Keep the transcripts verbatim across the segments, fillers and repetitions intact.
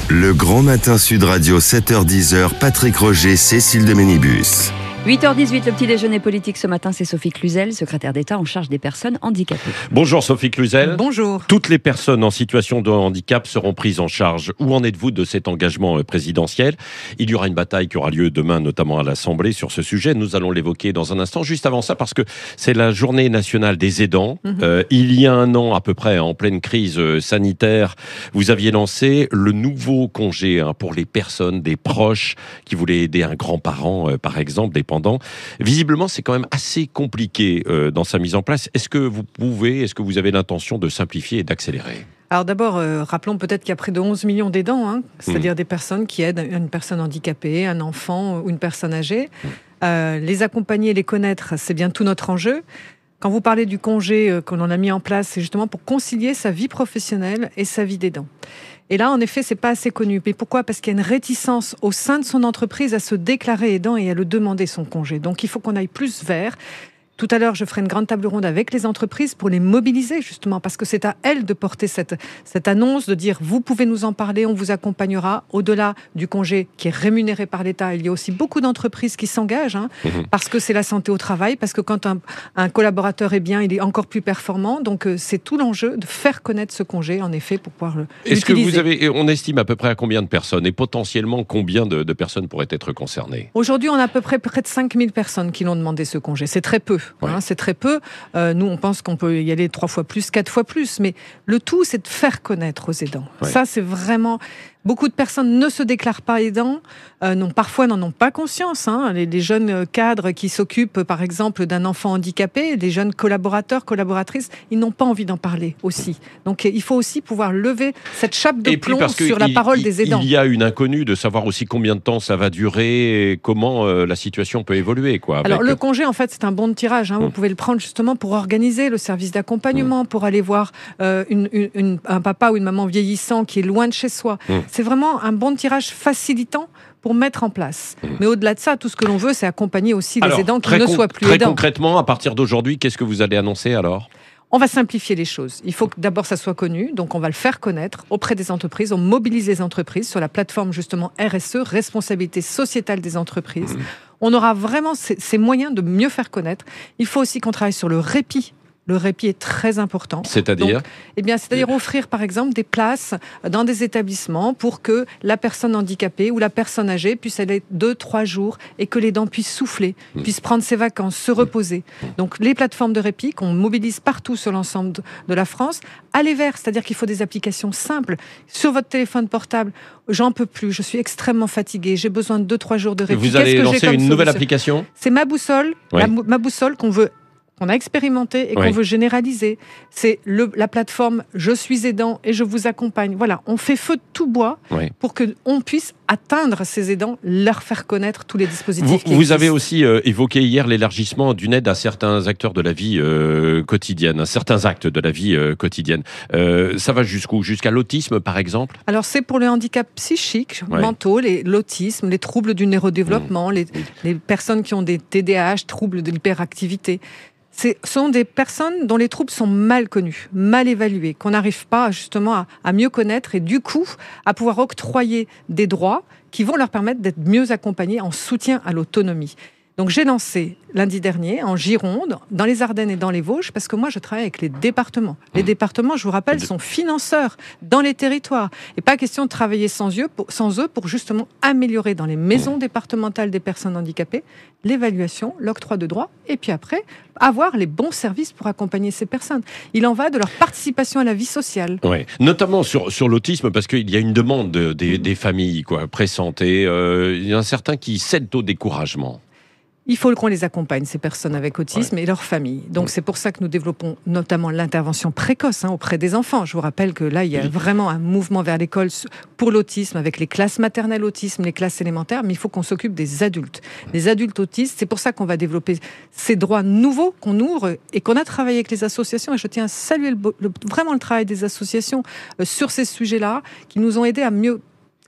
Le Grand Matin Sud Radio, sept heures dix, Patrick Roger, Cécile de Ménibus. huit heures dix-huit, le petit déjeuner politique ce matin, c'est Sophie Cluzel, secrétaire d'État en charge des personnes handicapées. Bonjour Sophie Cluzel. Bonjour. Toutes les personnes en situation de handicap seront prises en charge. Où en êtes-vous de cet engagement présidentiel ? Il y aura une bataille qui aura lieu demain, notamment à l'Assemblée, sur ce sujet. Nous allons l'évoquer dans un instant. Juste avant ça, parce que c'est la journée nationale des aidants. Mmh. Euh, il y a un an à peu près, en pleine crise sanitaire, vous aviez lancé le nouveau congé hein, pour les personnes, des proches qui voulaient aider un grand-parent, euh, par exemple, des Visiblement, c'est quand même assez compliqué euh, dans sa mise en place. Est-ce que vous pouvez, est-ce que vous avez l'intention de simplifier et d'accélérer ? Alors d'abord, euh, rappelons peut-être qu'il y a près de onze millions d'aidants, hein, c'est-à-dire mmh. des personnes qui aident une personne handicapée, un enfant ou une personne âgée. Mmh. Euh, les accompagner, les connaître, c'est bien tout notre enjeu. Quand vous parlez du congé euh, que l'on a mis en place, c'est justement pour concilier sa vie professionnelle et sa vie d'aidant. Et là, en effet, c'est pas assez connu. Mais pourquoi ? Parce qu'il y a une réticence au sein de son entreprise à se déclarer aidant et à le demander son congé. Donc, il faut qu'on aille plus vers. Tout à l'heure, je ferai une grande table ronde avec les entreprises pour les mobiliser, justement, parce que c'est à elles de porter cette, cette annonce, de dire « vous pouvez nous en parler, on vous accompagnera ». Au-delà du congé qui est rémunéré par l'État, il y a aussi beaucoup d'entreprises qui s'engagent, hein, mmh. parce que c'est la santé au travail, parce que quand un, un collaborateur est bien, il est encore plus performant. Donc, euh, c'est tout l'enjeu de faire connaître ce congé, en effet, pour pouvoir le Est-ce l'utiliser. que vous avez, on estime à peu près à combien de personnes et potentiellement combien de, de personnes pourraient être concernées ? Aujourd'hui, on a à peu près près de cinq mille personnes qui l'ont demandé ce congé. C'est très peu, ouais. hein, c'est très peu. Euh, nous, on pense qu'on peut y aller trois fois plus, quatre fois plus. Mais le tout, c'est de faire connaître aux aidants. Ouais. Ça, c'est vraiment... Beaucoup de personnes ne se déclarent pas aidants, euh, non, parfois n'en ont pas conscience. Hein. Les, les jeunes cadres qui s'occupent, par exemple, d'un enfant handicapé, les jeunes collaborateurs, collaboratrices, ils n'ont pas envie d'en parler aussi. Donc, il faut aussi pouvoir lever cette chape de et plomb parce que sur la il, parole il, des aidants. Il y a une inconnue de savoir aussi combien de temps ça va durer et comment euh, la situation peut évoluer. Quoi, avec... Alors, le congé, en fait, c'est un bon de tirage. Hein. Mmh. Vous pouvez le prendre justement pour organiser le service d'accompagnement, mmh. pour aller voir euh, une, une, une, un papa ou une maman vieillissant qui est loin de chez soi. Mmh. C'est vraiment un bon tirage facilitant pour mettre en place. Mmh. Mais au-delà de ça, tout ce que l'on veut, c'est accompagner aussi les alors, aidants qui ne con- soient plus très aidants. Très concrètement, à partir d'aujourd'hui, qu'est-ce que vous allez annoncer alors ? On va simplifier les choses. Il faut que d'abord ça soit connu, donc on va le faire connaître auprès des entreprises. On mobilise les entreprises sur la plateforme justement R S E, responsabilité sociétale des entreprises. Mmh. On aura vraiment ces, ces moyens de mieux faire connaître. Il faut aussi qu'on travaille sur le répit. Le répit est très important. C'est-à-dire Donc, eh bien, c'est-à-dire offrir, par exemple, des places dans des établissements pour que la personne handicapée ou la personne âgée puisse aller deux, trois jours et que les dents puissent souffler, mmh. puissent prendre ses vacances, se reposer. Donc, les plateformes de répit qu'on mobilise partout sur l'ensemble de la France, aller vers, c'est-à-dire qu'il faut des applications simples. Sur votre téléphone portable, j'en peux plus, je suis extrêmement fatiguée, j'ai besoin de deux, trois jours de répit. Vous allez Qu'est-ce que lancer j'ai comme une solution ? nouvelle application ? C'est ma boussole, ouais. la, ma boussole qu'on veut qu'on a expérimenté et qu'on oui. veut généraliser. C'est le, la plateforme « Je suis aidant et je vous accompagne ». Voilà, on fait feu de tout bois oui. pour qu'on puisse atteindre ces aidants, leur faire connaître tous les dispositifs vous, qui vous existent. Avez aussi euh, évoqué hier l'élargissement d'une aide à certains acteurs de la vie euh, quotidienne, à certains actes de la vie euh, quotidienne. Euh, ça va jusqu'où ? Jusqu'à l'autisme, par exemple ? Alors, c'est pour le handicap psychique, oui. mentaux, les, l'autisme, les troubles du neurodéveloppement, mmh. les, les personnes qui ont des T D A H, troubles de l'hyperactivité. Ce sont des personnes dont les troubles sont mal connus, mal évalués, qu'on n'arrive pas justement à, à mieux connaître et du coup à pouvoir octroyer des droits qui vont leur permettre d'être mieux accompagnés en soutien à l'autonomie. Donc j'ai lancé lundi dernier en Gironde, dans les Ardennes et dans les Vosges, parce que moi je travaille avec les départements. Les départements, je vous rappelle, sont financeurs dans les territoires. Et pas question de travailler sans eux pour, sans eux pour justement améliorer dans les maisons départementales des personnes handicapées l'évaluation, l'octroi de droits, et puis après, avoir les bons services pour accompagner ces personnes. Il en va de leur participation à la vie sociale. Ouais. Notamment sur, sur l'autisme, parce qu'il y a une demande de, des, des familles quoi, pressantes, et euh, il y en a certains qui cèdent au découragement. Il faut qu'on les accompagne, ces personnes avec autisme ouais. et leurs familles. Donc, ouais. c'est pour ça que nous développons notamment l'intervention précoce hein, auprès des enfants. Je vous rappelle que là, il y a oui. vraiment un mouvement vers l'école pour l'autisme, avec les classes maternelles autisme, les classes élémentaires, mais il faut qu'on s'occupe des adultes. Les adultes autistes, c'est pour ça qu'on va développer ces droits nouveaux qu'on ouvre et qu'on a travaillé avec les associations. Et je tiens à saluer le, le, vraiment le travail des associations euh, sur ces sujets-là, qui nous ont aidés à mieux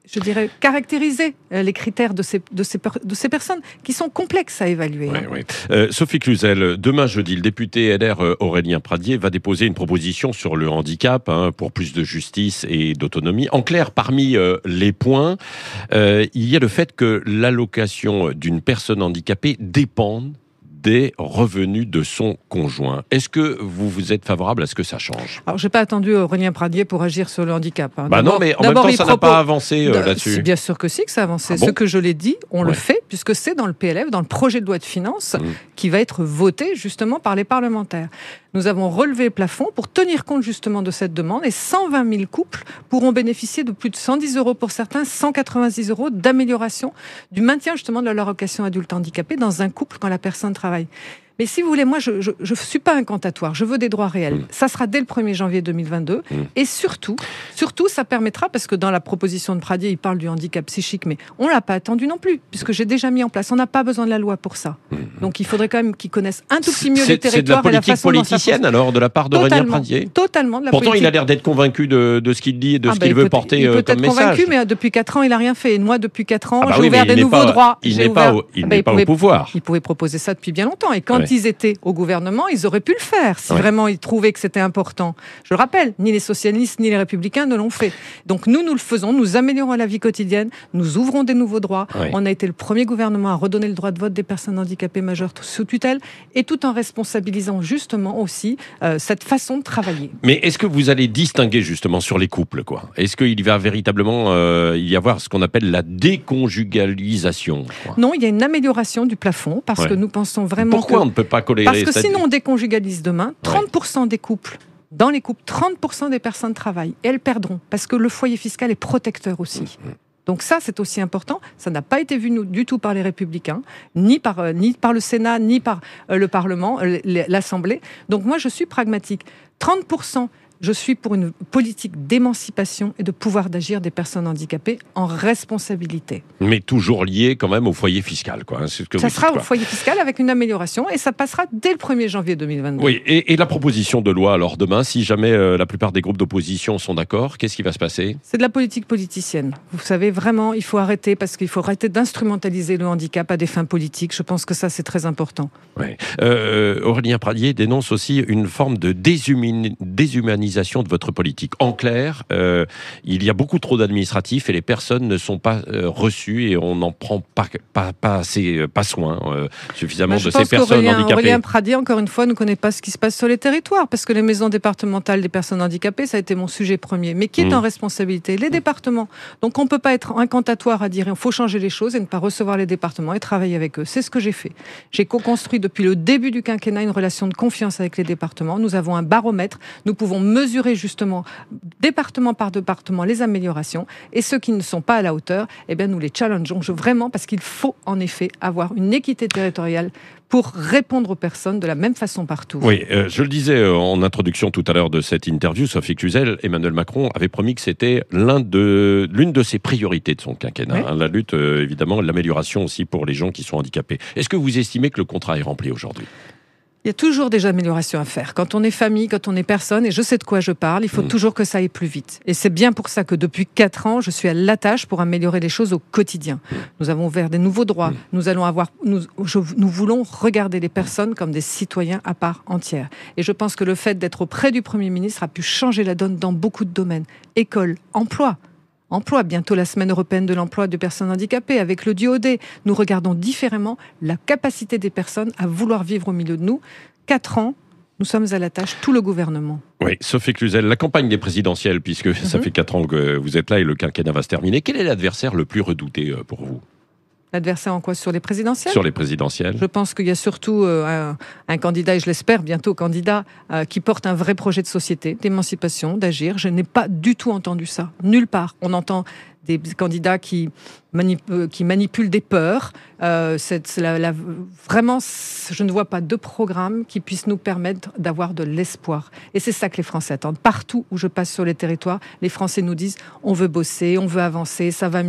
je dirais, caractériser les critères de ces, de ces, de ces personnes qui sont complexes à évaluer. Ouais, ouais. Euh, Sophie Cluzel, demain jeudi, le député L R Aurélien Pradié va déposer une proposition sur le handicap hein, pour plus de justice et d'autonomie. En clair, parmi euh, les points, euh, il y a le fait que l'allocation d'une personne handicapée dépende des revenus de son conjoint. Est-ce que vous vous êtes favorable à ce que ça change ? Alors, je n'ai pas attendu Aurélien Pradié pour agir sur le handicap. Hein. Bah non, mais en même temps, ça n'a pas avancé euh, là-dessus. Si, bien sûr que si, que ça a avancé. Ah bon ? Ce que je l'ai dit, on ouais. le fait, puisque c'est dans le P L F, dans le projet de loi de finances, mmh. qui va être voté justement par les parlementaires. Nous avons relevé le plafond pour tenir compte justement de cette demande et cent vingt mille couples pourront bénéficier de plus de cent dix euros pour certains, cent quatre-vingt-dix euros d'amélioration du maintien justement de l'allocation adulte handicapé dans un couple quand la personne travaille. Mais si vous voulez, moi, je ne suis pas incantatoire. Je veux des droits réels. Mmh. Ça sera dès le premier janvier deux mille vingt-deux. Mmh. Et surtout, surtout, ça permettra, parce que dans la proposition de Pradié, il parle du handicap psychique, mais on ne l'a pas attendu non plus, puisque j'ai déjà mis en place. On n'a pas besoin de la loi pour ça. Mmh. Donc, il faudrait quand même qu'ils connaissent un tout petit mieux les territoires. C'est de la politique et la façon politicienne, dont ça alors, de la part d'Aurélien Pradié ? Totalement de la Pourtant, politique. il a l'air d'être convaincu de, de ce qu'il dit et de ah ce bah, qu'il veut peut, porter il peut comme être message. convaincu, mais depuis quatre ans, il n'a rien fait. Et moi, depuis quatre ans, ah bah j'ai oui, ouvert des nouveaux pas, droits. Il n'est pas, au, il ah bah, n'est pas pouvait, au pouvoir. Il pouvait proposer ça depuis bien longtemps. Et quand ouais. ils étaient au gouvernement, ils auraient pu le faire si ouais. vraiment ils trouvaient que c'était important. Je le rappelle, ni les socialistes ni les républicains ne l'ont fait. Donc nous, nous le faisons, nous améliorons la vie quotidienne, nous ouvrons des nouveaux droits. Ouais. On a été le premier gouvernement à redonner le droit de vote des personnes handicapées majeures sous tutelle et tout en responsabilisant justement aussi euh, cette façon de travailler. Mais est-ce que vous allez distinguer justement sur les couples, quoi ? Est-ce qu'il va véritablement euh, y avoir ce qu'on appelle la déconjugalisation, quoi ? Non, il y a une amélioration du plafond parce ouais. que nous pensons vraiment Pourquoi que... on ne peut pas coller Parce que sinon on déconjugalise demain, trente pour cent ouais. des couples, dans les couples, trente pour cent des personnes travaillent et elles perdront parce que le foyer fiscal est protecteur aussi. Mmh. Donc ça, c'est aussi important. Ça n'a pas été vu nous, du tout par les Républicains, ni par, euh, ni par le Sénat, ni par euh, le Parlement, euh, l'Assemblée. Donc moi, je suis pragmatique. trente pour cent, je suis pour une politique d'émancipation et de pouvoir d'agir des personnes handicapées en responsabilité. Mais toujours lié quand même au foyer fiscal, quoi. C'est ce que ça vous sera dites, au foyer fiscal avec une amélioration et ça passera dès le premier janvier deux mille vingt-deux. Oui, et, et la proposition de loi, alors demain, si jamais euh, la plupart des groupes d'opposition sont d'accord, qu'est-ce qui va se passer ? C'est de la politique politicienne. Vous savez, vraiment, il faut arrêter parce qu'il faut arrêter d'instrumentaliser le handicap à des fins politiques. Je pense que ça, c'est très important. Oui. Euh, Aurélien Pradié dénonce aussi une forme de déshumani- déshumanisation de votre politique. En clair, euh, il y a beaucoup trop d'administratifs et les personnes ne sont pas euh, reçues et on n'en prend pas, pas, pas, assez, pas soin euh, suffisamment bah, de ces personnes Aurélien, handicapées. Aurélien Pradié, encore une fois, ne connaît pas ce qui se passe sur les territoires parce que les maisons départementales des personnes handicapées, ça a été mon sujet premier. Mais qui est mmh. en responsabilité ? Les mmh. départements. Donc on ne peut pas être incantatoire à dire il faut changer les choses et ne pas recevoir les départements et travailler avec eux. C'est ce que j'ai fait. J'ai co-construit depuis le début du quinquennat une relation de confiance avec les départements. Nous avons un baromètre. Nous pouvons mesurer justement, département par département, les améliorations. Et ceux qui ne sont pas à la hauteur, eh bien, nous les challengeons vraiment parce qu'il faut en effet avoir une équité territoriale pour répondre aux personnes de la même façon partout. Oui, euh, je le disais euh, en introduction tout à l'heure de cette interview, Sophie Cluzel, Emmanuel Macron avait promis que c'était l'un de, l'une de ses priorités de son quinquennat. Oui. Hein, la lutte, euh, évidemment, l'amélioration aussi pour les gens qui sont handicapés. Est-ce que vous estimez que le contrat est rempli aujourd'hui ? Il y a toujours des améliorations à faire. Quand on est famille, quand on est personne, et je sais de quoi je parle, il faut mmh. toujours que ça aille plus vite. Et c'est bien pour ça que depuis quatre ans, je suis à la tâche pour améliorer les choses au quotidien. Mmh. Nous avons ouvert des nouveaux droits. Mmh. Nous allons avoir, nous, je, nous voulons regarder les personnes comme des citoyens à part entière. Et je pense que le fait d'être auprès du Premier ministre a pu changer la donne dans beaucoup de domaines. École, emploi. Emploi, bientôt la semaine européenne de l'emploi de personnes handicapées. Avec le D O D, nous regardons différemment la capacité des personnes à vouloir vivre au milieu de nous. Quatre ans, nous sommes à la tâche, tout le gouvernement. Oui, Sophie Cluzel, la campagne des présidentielles, puisque mm-hmm. ça fait quatre ans que vous êtes là et le quinquennat va se terminer. Quel est l'adversaire le plus redouté pour vous ? L'adversaire en quoi ? Sur les présidentielles ? Sur les présidentielles. Je pense qu'il y a surtout euh, un, un candidat, et je l'espère bientôt candidat, euh, qui porte un vrai projet de société, d'émancipation, d'agir. Je n'ai pas du tout entendu ça, nulle part. On entend des candidats qui, manip- euh, qui manipulent des peurs. Euh, c'est, c'est la, la, vraiment, je ne vois pas de programme qui puisse nous permettre d'avoir de l'espoir. Et c'est ça que les Français attendent. Partout où je passe sur les territoires, les Français nous disent « on veut bosser, on veut avancer, ça va mieux ».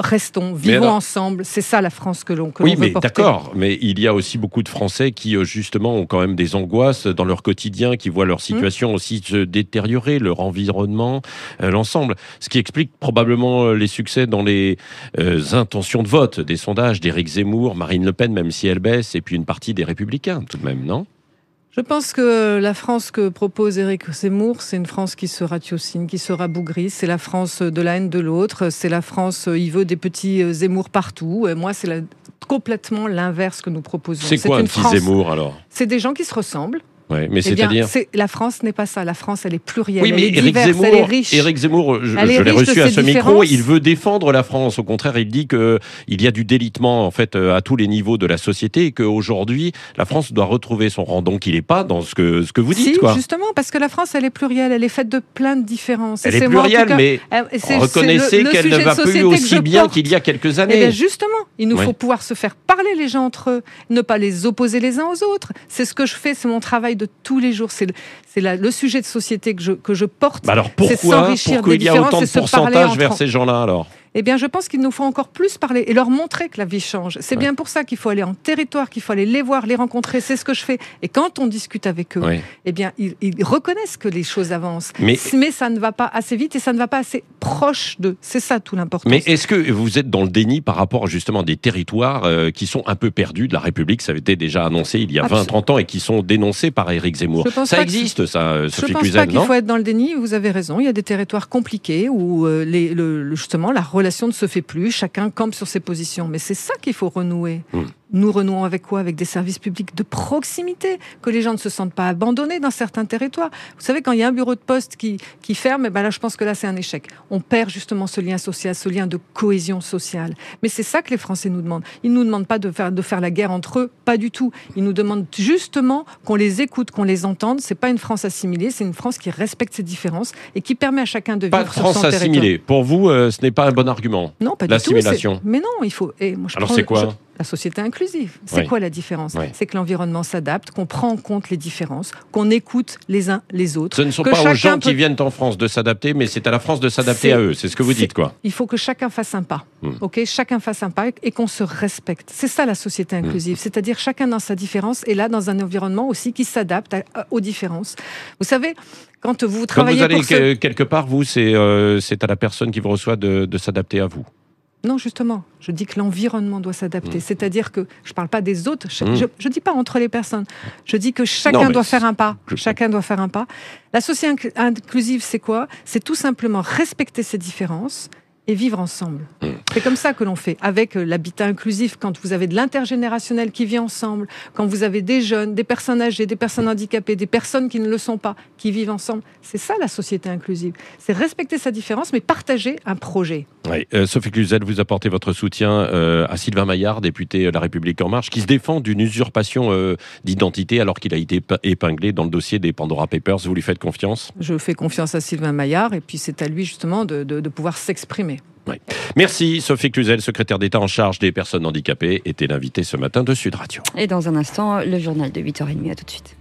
restons, vivons alors... ensemble. C'est ça la France que l'on, que oui, l'on veut mais porter. d'accord. Mais il y a aussi beaucoup de Français qui, justement, ont quand même des angoisses dans leur quotidien, qui voient leur situation mmh. aussi se détériorer, leur environnement, euh, l'ensemble. Ce qui explique probablement les succès dans les euh, intentions de vote des sondages d'Éric Zemmour, Marine Le Pen, même si elle baisse, et puis une partie des Républicains, tout de même, non ? Je pense que la France que propose Éric Zemmour, c'est une France qui se ratiocine, qui se rabougrit. C'est la France de la haine de l'autre. C'est la France, il veut des petits Zemmour partout. Et moi, c'est la, complètement l'inverse que nous proposons. C'est, c'est quoi un petit France, Zemmour, alors ? C'est des gens qui se ressemblent. Ouais, mais eh c'est-à-dire bien, c'est, la France n'est pas ça. La France, elle est plurielle, oui, mais elle est Éric diverse, Zemmour, elle est riche. Éric Zemmour, je, elle je l'ai reçu à ce différences. micro, il veut défendre la France. Au contraire, il dit qu'il y a du délitement en fait, à tous les niveaux de la société et qu'aujourd'hui, la France doit retrouver son rang. Donc, il n'est pas dans ce que, ce que vous dites. Si, quoi. justement, parce que la France, elle est plurielle, elle est faite de plein de différences. Elle et est c'est plurielle, moi, cas, mais c'est, reconnaissez c'est le, le qu'elle ne va plus aussi bien qu'il y a quelques années. Eh bien, justement, il nous oui. faut pouvoir se faire parler les gens entre eux, ne pas les opposer les uns aux autres. C'est ce que je fais, c'est mon travail de tous les jours. C'est, le, c'est la, le sujet de société que je, que je porte. Bah alors pourquoi, c'est s'enrichir pourquoi des il y a différences autant de et se pourcentage parler vers entre... ces gens-là alors ? Eh bien, je pense qu'il nous faut encore plus parler et leur montrer que la vie change. C'est ouais. bien pour ça qu'il faut aller en territoire, qu'il faut aller les voir, les rencontrer. C'est ce que je fais. Et quand on discute avec eux, ouais. eh bien, ils, ils reconnaissent que les choses avancent. Mais... Mais ça ne va pas assez vite et ça ne va pas assez proche d'eux. C'est ça tout l'important. Mais est-ce que vous êtes dans le déni par rapport justement à des territoires euh, qui sont un peu perdus de la République ? Ça avait été déjà annoncé il y a vingt trente ans et qui sont dénoncés par Éric Zemmour. Ça existe, que... ça, Sophie Cluzel, non ? Je ne pense pas qu'il faut être dans le déni. Vous avez raison. Il y a des territoires compliqués où euh, les, le, justement la relation ne se fait plus. Chacun campe sur ses positions. Mais c'est ça qu'il faut renouer. Mmh. Nous renouons avec quoi ? Avec des services publics de proximité, que les gens ne se sentent pas abandonnés dans certains territoires. Vous savez, quand il y a un bureau de poste qui, qui ferme, eh ben là, je pense que là, c'est un échec. On perd justement ce lien social, ce lien de cohésion sociale. Mais c'est ça que les Français nous demandent. Ils ne nous demandent pas de faire, de faire la guerre entre eux, pas du tout. Ils nous demandent justement qu'on les écoute, qu'on les entende. C'est pas une France assimilée, c'est une France qui respecte ses différences et qui permet à chacun de vivre pas de sur son territoire. France assimilée. Pour vous, euh, ce n'est pas un bon argument. Non, pas du l'assimilation. tout. Mais non, il faut. Et moi, je Alors prends, c'est quoi je, La société inclusive. C'est oui. quoi la différence oui. C'est que l'environnement s'adapte, qu'on prend en compte les différences, qu'on écoute les uns les autres. Ce ne sont que pas aux gens peut... qui viennent en France de s'adapter, mais c'est à la France de s'adapter c'est... à eux. C'est ce que vous dites, quoi. Il faut que chacun fasse un pas. Hmm. Ok, chacun fasse un pas et qu'on se respecte. C'est ça la société inclusive. Hmm. C'est-à-dire chacun dans sa différence et là dans un environnement aussi qui s'adapte à, à, aux différences. Vous savez, quand vous travaillez quand vous allez pour ce... quelque part, vous, c'est, euh, c'est à la personne qui vous reçoit de, de s'adapter à vous. Non, justement, je dis que l'environnement doit s'adapter. Mmh. C'est-à-dire que je ne parle pas des autres, je ne mmh. dis pas entre les personnes. Je dis que chacun non, doit faire un pas. Je... Chacun doit faire un pas. La société inclusive, c'est quoi ? C'est tout simplement respecter ces différences et vivre ensemble. Mmh. C'est comme ça que l'on fait, avec l'habitat inclusif, quand vous avez de l'intergénérationnel qui vit ensemble, quand vous avez des jeunes, des personnes âgées, des personnes handicapées, des personnes qui ne le sont pas, qui vivent ensemble. C'est ça la société inclusive. C'est respecter sa différence, mais partager un projet. Oui. Euh, Sophie Cluzel, vous apportez votre soutien euh, à Sylvain Maillard, député La République En Marche, qui se défend d'une usurpation euh, d'identité alors qu'il a été épinglé dans le dossier des Pandora Papers. Vous lui faites confiance ? Je fais confiance à Sylvain Maillard et puis c'est à lui justement de, de, de pouvoir s'exprimer. Oui. Merci Sophie Cluzel, secrétaire d'État en charge des personnes handicapées, était l'invitée ce matin de Sud Radio. Et dans un instant, le journal de huit heures trente, à tout de suite.